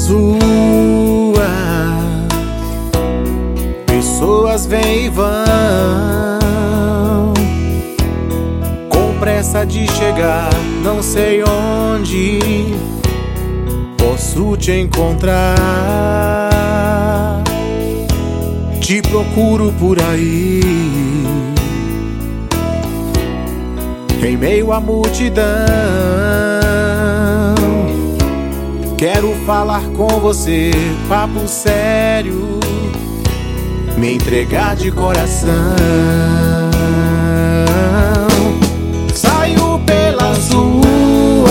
nas ruas, pessoas vêm e vão, com pressa de chegar, não sei onde posso te encontrar. Te procuro por aí, em meio à multidão. Quero falar com você, papo sério, me entregar de coração. Saio pelas ruas,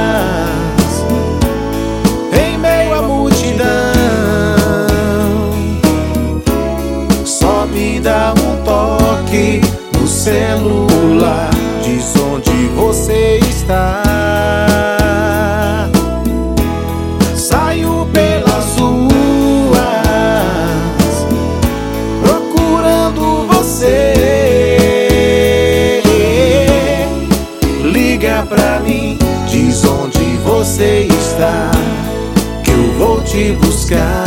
em meio à multidão. Só me dá um toque no celular, diz onde você está. Saio pelas ruas, procurando você. Liga pra mim, diz onde você está, que eu vou te buscar.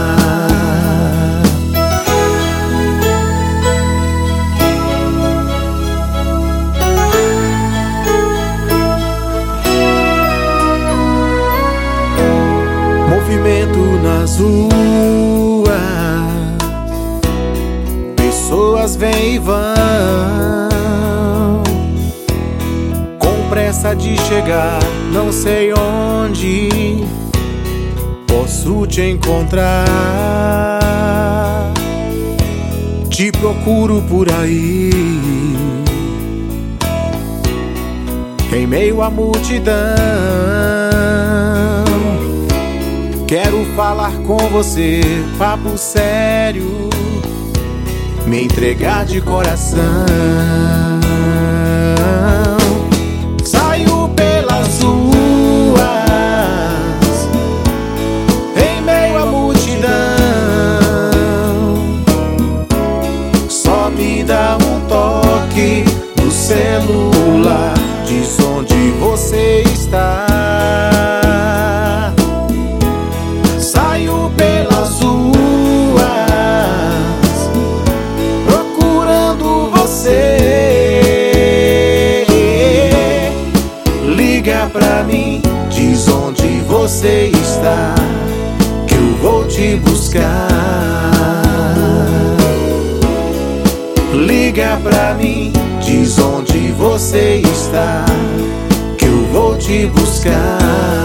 Movimento nas ruas, pessoas vêm e vão, com pressa de chegar, não sei onde posso te encontrar. Te procuro por aí, em meio à multidão. Quero falar com você, papo sério, me entregar de coração. Saio pelas ruas, em meio à multidão. Só me dá um toque no celular, diz onde você está. Saio pelas ruas, procurando você. Liga pra mim, diz onde você está, que eu vou te buscar. Liga pra mim, diz onde você está, que eu vou te buscar.